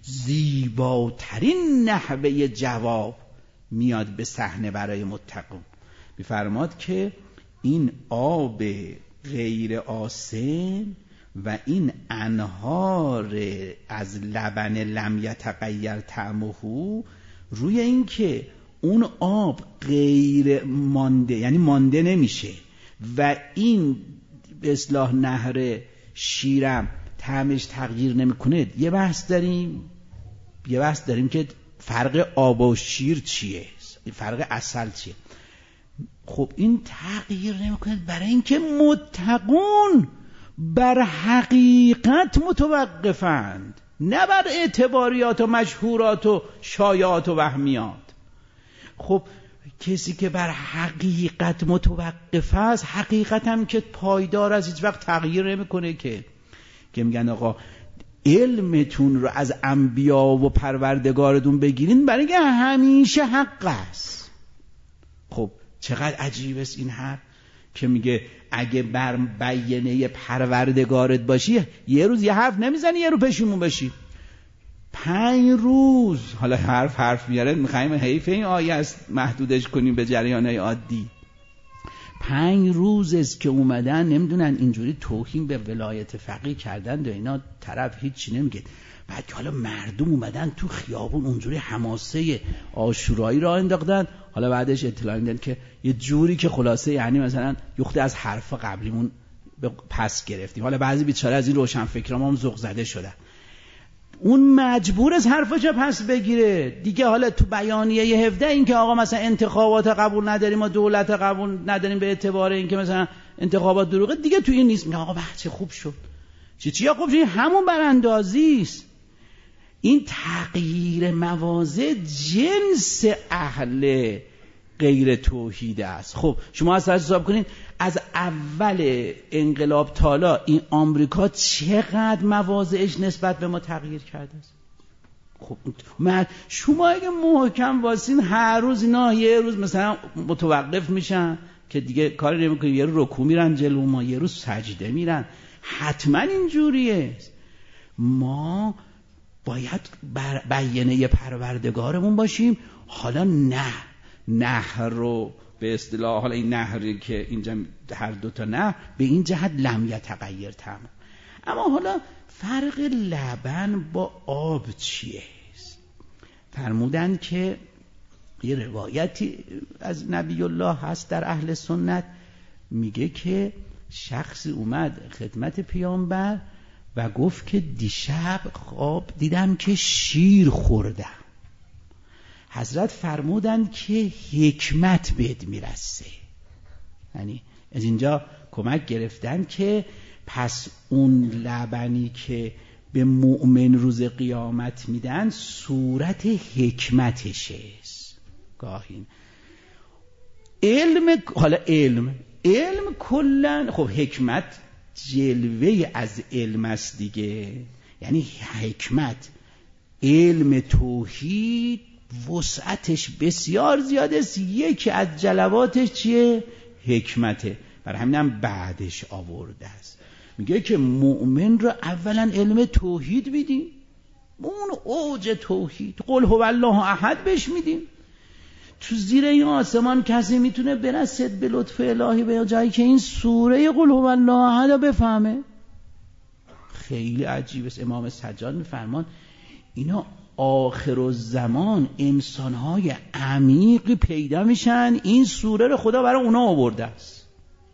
[SPEAKER 1] زیباترین نحوه جواب میاد به صحنه برای متقون. میفرماد که این آب غیر آسن و این انهار از لبن لم یتغیر طعمه، روی این که اون آب غیر مانده، یعنی مانده نمیشه، و این به اصطلاح نهر شیرم طعمش تغییر نمیکنه. یه بحث داریم یه بحث داریم که فرق آب و شیر چیه، فرق عسل چیه. خب این تغییر نمیکنه برای اینکه متقون بر حقیقت متوقفند، نه بر اعتباریات و مشهورات و شایعات و وهمیات. خب کسی که بر حقیقت متوقف است، حقیقت هم که پایدار است، هیچ وقت تغییر نمیکنه. که که میگن آقا علمتون رو از انبیا و پروردگارتون بگیرین برای اینکه همیشه حق است. خب چقدر عجیب است این حرف که میگه اگه بر بیانه پروردگارت باشی یه روز یه حرف نمیزنی یه رو پشیمون بشی. پنج روز، حالا حرف حرف میاره، میخوایم حیف این آیه است محدودش کنیم به جریانهای عادی. پنج روز است که اومدن نمیدونن اینجوری توهین به ولایت فقیه کردن و اینا، طرف هیچی نمیگه. بعد که حالا مردم اومدن تو خیابون اونجوری حماسه عاشورایی را انداختن. حالا بعدش اطلاع میدن که یه جوری که خلاصه یعنی مثلا یخته از حرف قبلیمون پس گرفتیم. حالا بعضی بیچاره از این روشن فکرام هم ذوق زده شدن، اون مجبور از حرفش پس بگیره دیگه. حالا تو بیانیه هفده این که آقا مثلا انتخابات قبول نداریم و دولت قبول نداریم به اعتبار این که مثلا انتخابات دروغه دیگه، تو این نیست. میگه آقا بچه خوب شد. چی چی خوب شد؟ همون براندازی است. این تغییر موازه جنس اهل غیر توحید است. خب شما از حساب کنید از اول انقلاب تالا این آمریکا چقدر مواضعش نسبت به ما تغییر کرده است. خب من شما اگه محکم واسین هر روز اینا یه روز مثلا متوقف میشن که دیگه کاری نمیکنن، یه روز رکوع میرن جلو ما، یه روز سجده میرن، حتما اینجوریه. ما باید بیانیه پروردگارمون باشیم. حالا نه نهر رو به اصطلاح، حالا این نهری که اینجا هر دوتا نهر به این جهت لم یتغیر طعمه. اما حالا فرق لبن با آب چیه؟ فرمودن که یه روایتی از نبی الله هست در اهل سنت، میگه که شخصی اومد خدمت پیامبر و گفت که دیشب خواب دیدم که شیر خوردم. حضرت فرمودند که حکمت بهت میرسه. یعنی از اینجا کمک گرفتن که پس اون لبنی که به مؤمن روز قیامت میدن صورت حکمتشه. گاهین علم، حالا علم علم کلن، خب حکمت جلوه از علم است دیگه. یعنی حکمت، علم توحید وسعتش بسیار زیاده است. یکی از جلواتش چیه؟ حکمته. برای همینم بعدش آورده است، میگه که مؤمن رو اولا علم توحید میدیم، اون اوج توحید، قل هو الله احد بهش میدیم. تو زیر این آسمان کسی میتونه برسد به لطف الهی به جایی که این سوره قل هو الله احد رو بفهمه؟ خیلی عجیب است. امام سجاد میفرمان اینا آخر الزمان انسانهای عمیقی پیدا میشن، این سوره رو خدا برای اونا آورده است.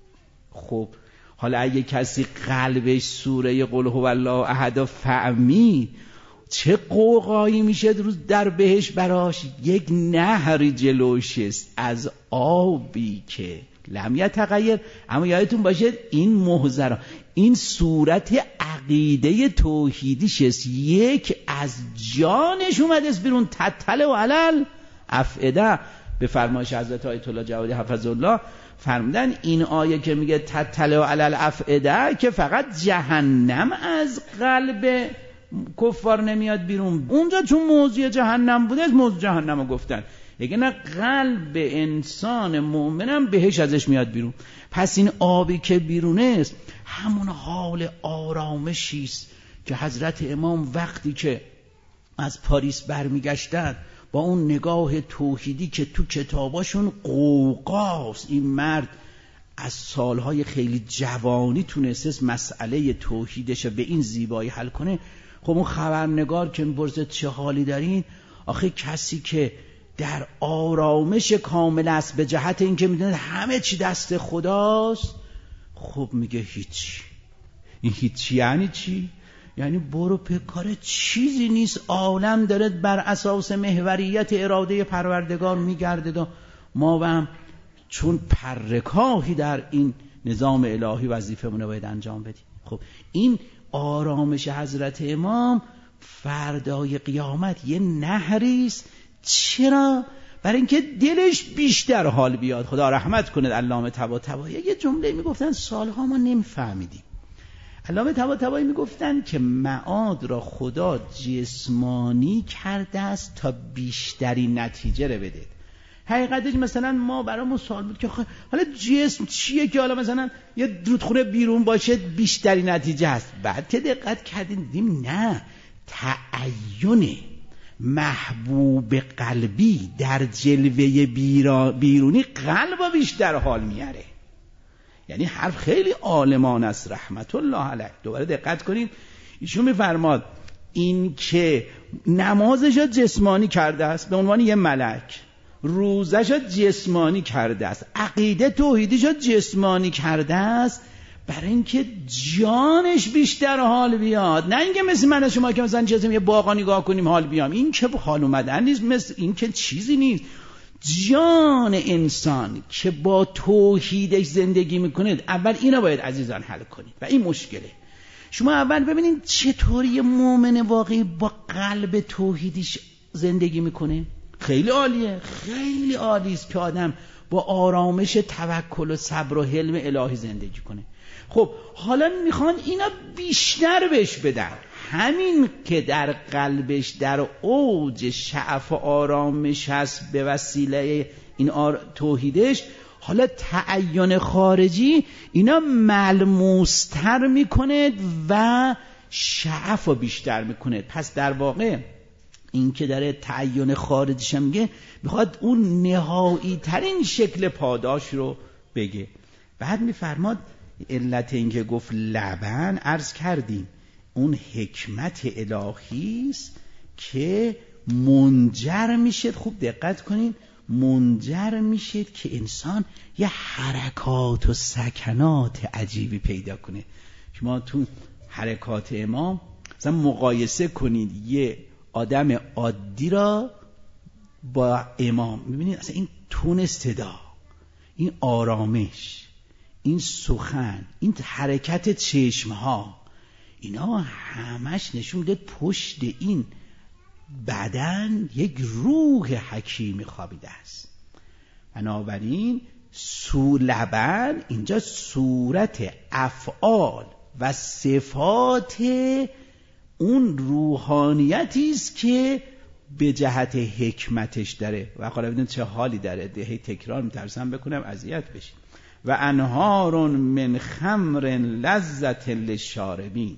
[SPEAKER 1] خب حالا اگه کسی قلبش سوره قل هو الله احد فهمی، چه قوقایی میشه روز در بهش براش؟ یک نهری جلوش است از آبی که لم یتغیر. اما یادتون باشه این محضر، این صورت عقیده توحیدیش است. یک از جانش اومده است بیرون، تتل و علل افعده. به فرمایش حضرت آیت الله جوادی حفظه الله فرمودن این آیه که میگه تتل و علل افعده که فقط جهنم از قلب کفار نمیاد بیرون. اونجا چون موضوع جهنم بوده از موضوع جهنم رو گفتن، یکی نه قلب انسان مؤمنم بهش ازش میاد بیرون. پس این آبی که بیرونه است همون حال آرامشی است که حضرت امام وقتی که از پاریس برمیگشتن با اون نگاه توحیدی که تو کتاباشون قوقاست، این مرد از سالهای خیلی جوانی تونسته مسئله توحیدش به این زیبایی حل کنه. خب اون خبرنگار که میپرسه چه حالی دارین؟ آخه کسی که در آرامش کامل است به جهت اینکه میدونه همه چی دست خداست، خب میگه هیچی. این هیچی یعنی چی؟ یعنی برو به کار چیزی نیست، عالم داره بر اساس محوریت اراده پروردگار میگرده و ما هم چون پرکاهی در این نظام الهی وظیفه‌مون رو باید انجام بدیم. خب این آرامش حضرت امام فردای قیامت یه نهری است. چرا؟ برای اینکه دلش بیشتر حال بیاد. خدا رحمت کنه علامه طباطبایی یه جمله میگفتن سالها ما نمیفهمیدیم. علامه طباطبایی میگفتن که معاد را خدا جسمانی کرده است تا بیشتری نتیجه رو بده. حقیقتش مثلا ما برامون سوال بود که حالا جسم چیه که حالا مثلا یه رودخونه بیرون باشه بیشتری نتیجه هست. بعد که دقت کردیم دیدیم نه، تعین محبوب قلبی در جلوه بیرونی قلب بیشتر حال میاره. یعنی حرف خیلی عالمان است رحمت الله علیه. دوباره دقت کنید ایشون میفرماد این که نمازش جسمانی کرده است به عنوان یه ملک، روزش جسمانی کرده است، عقیده توحیدیش جسمانی کرده است برای اینکه جانش بیشتر حال بیاد. نه اینکه مثل من شما که مثلا جسم یه باغا نگاه کنیم حال بیام، این که حال اومدن نیست، مثل این که چیزی نیست. جان انسان که با توحیدش زندگی میکنه اول اینو باید عزیزان حل کنید و این مشکله. شما اول ببینید چطوری مؤمن واقعی با قلب توحیدش زندگی میکنه. خیلی عالیه، خیلی عالی است که آدم با آرامش توکل و صبر و حلم الهی زندگی کنه. خب حالا میخوان اینا بیشتر بهش بدن. همین که در قلبش در اوج شعف و آرامش هست به وسیله این آر... توحیدش، حالا تعین خارجی اینا ملموستر میکنه و شعف رو بیشتر میکنه. پس در واقع این که داره تعین خارجش میگه میخواد اون نهایی ترین شکل پاداش رو بگه. بعد میفرماد علت این که گفت لبن، عرض کردیم اون حکمت الهی است که منجر میشه، خوب دقت کنین، منجر میشه که انسان یه حرکات و سکنات عجیبی پیدا کنه. شما تو حرکات امام مثلا مقایسه کنید یه آدم عادی را با امام، میبینید اصلا این تون صدا، این آرامش، این سخن، این حرکت چشمها، اینا همش نشون میده پشت این بدن یک روح حکیمی خوابیده است. بنابراین سولبن اینجا صورت افعال و صفات اون روحانیتی است که به جهت حکمتش داره و حالا ببینید چه حالی داره. دهی تکرار میترسم بکنم اذیت بشین. و انهار من خمر لذت للشاربین.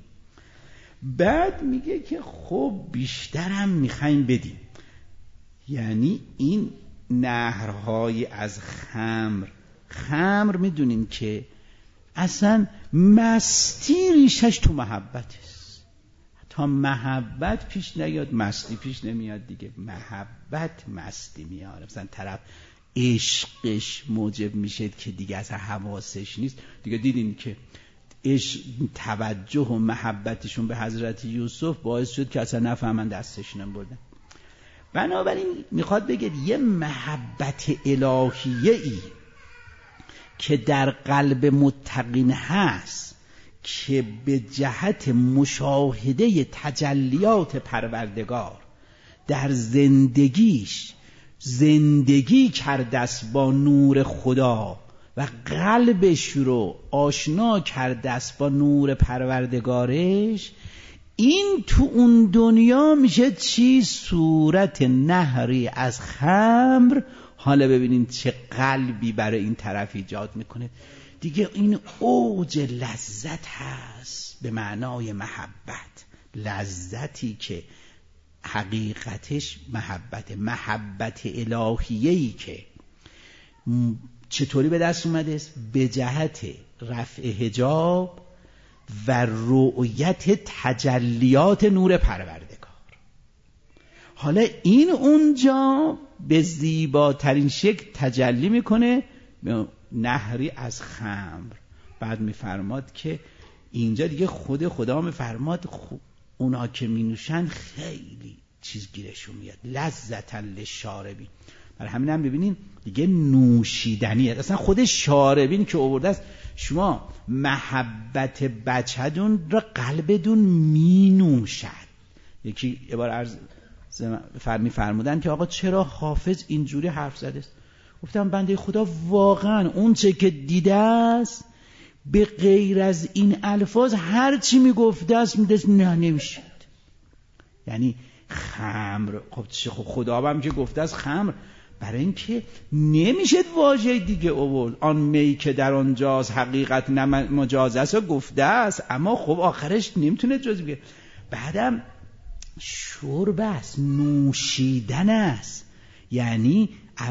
[SPEAKER 1] بعد میگه که خب بیشترم میخوایم بدیم، یعنی این نهرهای از خمر. خمر میدونین که اصلا مستی ریشش تو محبت است. تا محبت پیش نیاد مستی پیش نمیاد دیگه. محبت مستی میاره. مثلا طرف عشقش موجب میشه که دیگه از حواسش نیست دیگه. دیدین که عشق، توجه و محبتشون به حضرت یوسف باعث شد که اصلا نفهمن دستشون بردن. بنابراین میخواد بگه یه محبت الهیه ای که در قلب متقین هست که به جهت مشاهده تجلیات پروردگار در زندگیش زندگی کرده است با نور خدا و قلبش رو آشنا کرده است با نور پروردگارش، این تو اون دنیا میشه چی؟ صورت نهری از خمر. حالا ببینید چه قلبی برای این طرف ایجاد میکنه دیگه. این اوج لذت هست به معنای محبت، لذتی که حقیقتش محبت، محبت الهیه‌ای که چطوری به دست اومده است؟ به جهت رفع حجاب و رؤیت تجلیات نور پروردگار. حالا این اونجا به زیباترین شکل تجلی میکنه به نهری از خمر. بعد میفرماد که اینجا دیگه خود خدا میفرماد اونا که مینوشن خیلی چیز گیرشون میاد، لذتا للشاربین. برای همین هم ببینین دیگه نوشیدنیه. اصلا خود شاربین که آورده است، شما محبت بچه‌دون را قلبدون می نوشد. یکی یه بار عرض فرمی فرمودن که آقا چرا حافظ اینجوری حرف زده است؟ گفتم بنده خدا واقعا اون چه که دیده است به غیر از این الفاظ هر چی میگفته است میدست نه نمیشد. یعنی خمر، خب خدا هم که گفته است خمر، برای اینکه نمیشد واژه دیگه آورد. آن می که در آنجاست حقیقت نه مجاز است گفته است، اما خب آخرش نمیتونه جز بگه. بعدم شرب است، نوشیدن است، یعنی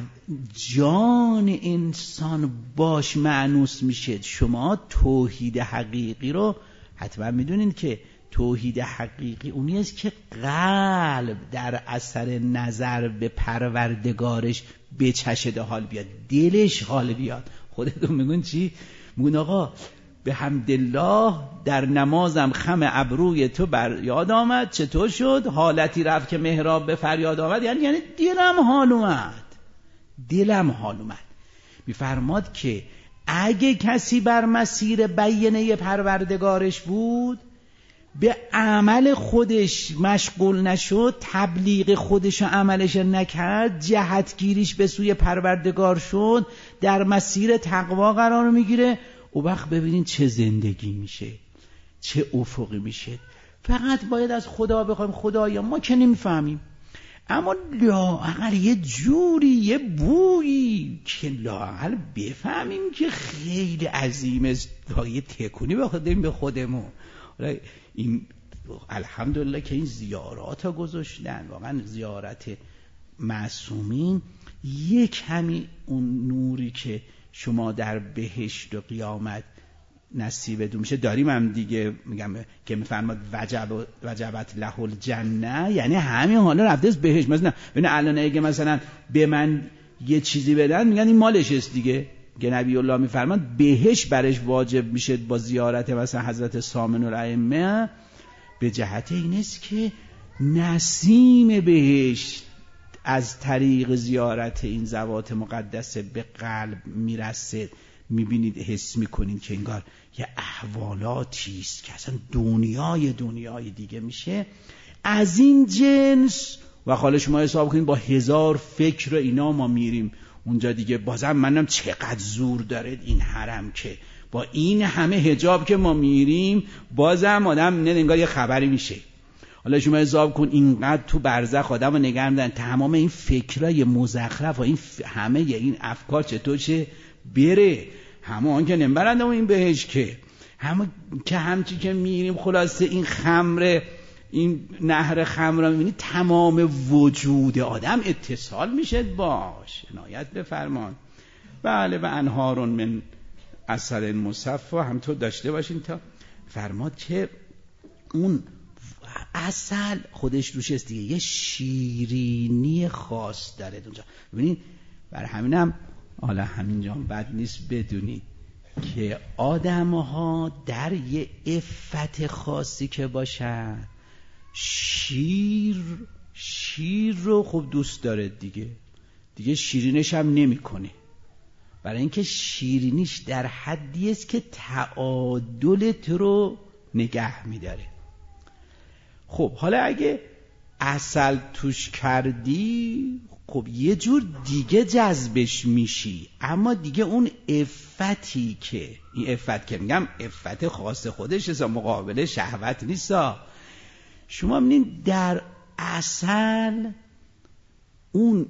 [SPEAKER 1] جان انسان باش مانوس میشه. شما توحید حقیقی رو حتما میدونین که توحید حقیقی اونی است که قلب در اثر نظر به پروردگارش به چشد حال بیاد، دلش حال بیاد. خودتون میگون چی؟ میگون آقا به حمدالله در نمازم خم ابروی تو بر یاد آمد، چطور شد؟ حالتی رفت که محراب به فریاد آمد. یعنی یعنی دلم حال اومد، دلم حال اومد. میفرماد که اگه کسی بر مسیر بیینه پروردگارش بود، به عمل خودش مشغول نشد، تبلیغ خودش و عملش نکرد، جهتگیریش به سوی پروردگار شد، در مسیر تقوا قرار میگیره، او وقت ببینین چه زندگی میشه، چه افقی میشه. فقط باید از خدا بخوایم. خدایا ما که نمیفهمیم، اما لااقل یه جوری، یه بویی که لااقل بفهمیم که خیلی عظیمه، تا یه تکونی بخودیم به خودمون. این الحمدلله که این زیارات ها گذاشتن، واقعا زیارت معصومین یک کمی اون نوری که شما در بهشت و قیامت نصیبتون میشه داریم هم دیگه. میگم که میفرماد وجب وجبت له الجنه، یعنی همین حالا رفته از بهشت. مثلا ببین الان اگه مثلا به من یه چیزی بدن میگن این مالش است دیگه. که نبی الله میفرماد بهشت برش واجب میشه با زیارت مثلا حضرت سامن الائمه، به جهت این است که نسیم بهشت از طریق زیارت این ذوات مقدسه به قلب میرسه. میبینید، حس میکنید که انگار یه احوالاتیست است که اصلا دنیای دنیای دیگه میشه از این جنس. و حالا شما حساب کنید با هزار فکر اینا ما میریم اونجا دیگه. بازم منم چقدر زور داره این حرم که با این همه حجاب که ما میریم بازم آدم نه انگار یه خبری میشه. حالا شما حساب کن اینقدر تو برزخ آدم رو نگه میدن، تمام این فکرای مزخرف و این ف... همه این افکار چطور چه بره. همه آن که نمیبرند این بهش که همه که همچی که میریم خلاصه این خمره، این نهر خمر رو میبینی تمام وجود آدم اتصال میشه باش. عنایت بفرمان. بله و انهارون من عسل مصفی هم تو داشته باشین تا فرماد که اون عسل خودش روش است دیگه، یه شیرینی خاص داره اونجا. ببینید بر همینم حالا همینجا بد نیست بدونید که آدم‌ها در یه عفت خاصی که باشن، شیر شیر رو خب دوست داره دیگه دیگه شیرینش هم نمی‌کنه، برای اینکه شیرینیش در حدی است که تعادلت رو نگه می‌داره. خب حالا اگه عسل توش کردی خب یه جور دیگه جذبش میشی، اما دیگه اون عفتی که این عفت که میگم عفت خاص خودش است، مقابل شهوت نیست. شما میبینید در عسل اون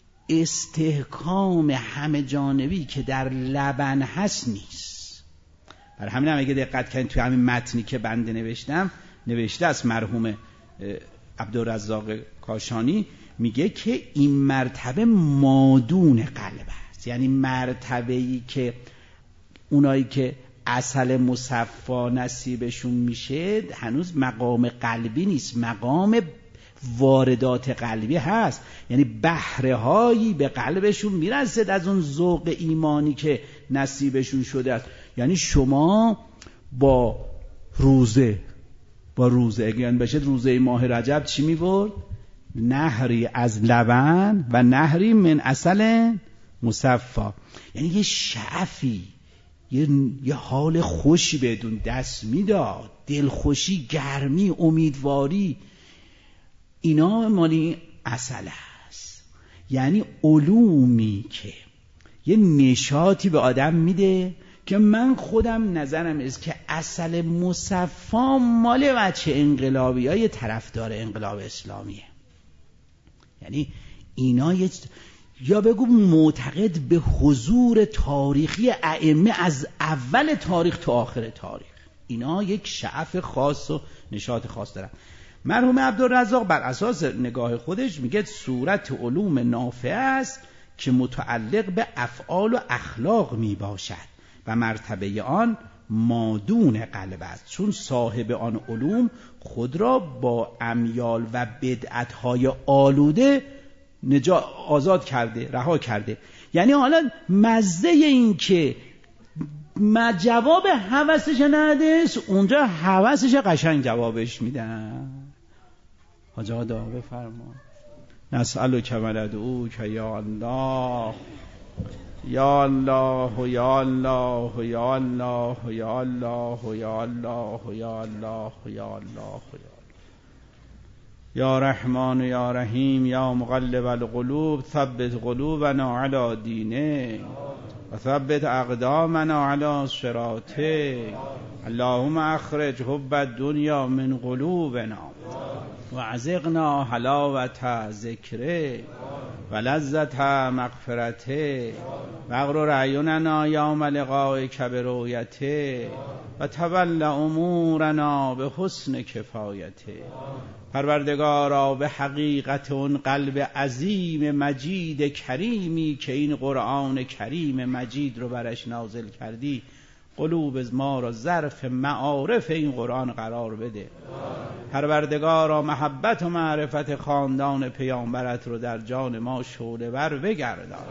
[SPEAKER 1] استحکام همه جانبی که در لبن هست نیست. برای همین هم اگه دقت کنید توی همین متنی که بنده نوشتم نوشته از مرحوم عبدالرزاق کاشانی، میگه که این مرتبه مادون قلب است، یعنی مرتبه‌ای که اونایی که عسل مصفا نصیبشون میشه هنوز مقام قلبی نیست، مقام واردات قلبی هست، یعنی بهره هایی به قلبشون میرسد از اون ذوق ایمانی که نصیبشون شده است. یعنی شما با روزه با روزه اگه بشه روزه ماه رجب چی میبرد؟ نهری از لبن و نهری من عسل مصفا، یعنی یه شعفی، یه, یه حال خوشی بدون دست میداد، دلخوشی، گرمی، امیدواری، اینا مالی عسل هست. یعنی علومی که یه نشاطی به آدم میده که من خودم نظرم است که عسل مصفا مال بچه انقلابی های طرفدار انقلاب اسلامیه. یعنی اینا یه یا بگو معتقد به حضور تاریخی ائمه از اول تاریخ تا آخر تاریخ، اینا یک شعف خاص و نشاط خاص دارن. مرحوم عبدالرزاق بر اساس نگاه خودش میگه صورت علوم نافعه است که متعلق به افعال و اخلاق می باشد و مرتبه آن مادون قلب است، چون صاحب آن علوم خود را با امیال و بدعت‌های آلوده نجا آزاد کرده، رها کرده. یعنی حالا مزه این که ما جواب هوسش ندهست، اونجا هوسش قشنگ جوابش میدن. حاج آقا دعا بفرما. نسألک و ندعوک یا الله یا الله یا الله یا الله یا الله یا الله یا الله یا الله یا رحمان یا رحیم یا مقلب القلوب ثبت قلوبنا علی دینه و ثبت اقدامنا علی صراطه. اللهم اخرج حب الدنیا من قلوبنا و عزقنا حلاوت ذکره و لذت مغفرته و اغرر اعیننا یوم لقائک برؤیته و تول امورنا به حسن کفایته. پروردگارا به حقیقت اون قلب عظیم مجید کریمی که این قرآن کریم مجید رو برش نازل کردی، قلوب ما را ظرف معارف این قرآن قرار بده. پروردگارا محبت و معرفت خاندان پیامبرت رو در جان ما شعله ور بگردان.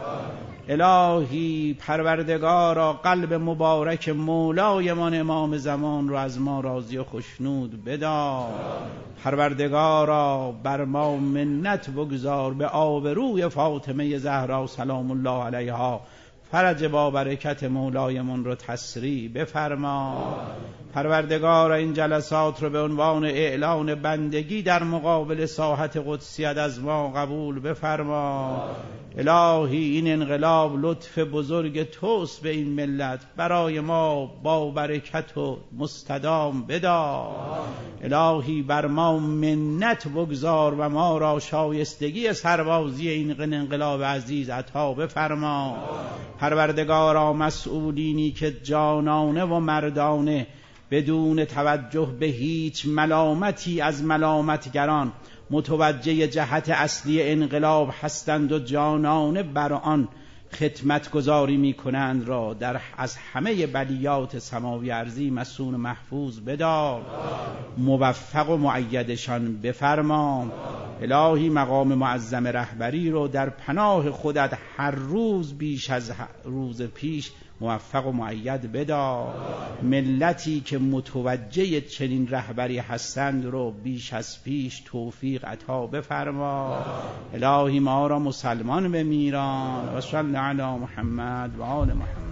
[SPEAKER 1] الهی پروردگارا قلب مبارک مولایمان امام زمان رو از ما راضی و خشنود بدار. پروردگارا بر ما منت بگذار، به آبروی فاطمه زهرا سلام الله علیها فرج با برکت مولایمون رو تسریع بفرما. پروردگار این جلسات رو به عنوان اعلان بندگی در مقابل ساحت قدسیت از ما قبول بفرما. الهی این انقلاب لطف بزرگ توست به این ملت، برای ما با برکت و مستدام بدار. الهی بر ما منت بگذار و ما را شایستگی سربازی این انقلاب عزیز عطا بفرما. پروردگارا مسئولینی که جانانه و مردانه بدون توجه به هیچ ملامتی از ملامتگران متوجه جهت اصلی انقلاب هستند و جانانه بر آن خدمت گذاری می کنند را در از همه بلیات سماوی ارضی مسون محفوظ بدار. موفق و مؤیدشان بفرما. الهی مقام معظم رهبری رو در پناه خودت هر روز بیش از روز پیش موفق و مؤید بدار. ملتی که متوجه چنین رهبری هستند رو بیش از پیش توفیق عطا بفرما. الهی ما را مسلمان بمیران. و صلی علی محمد و آل محمد.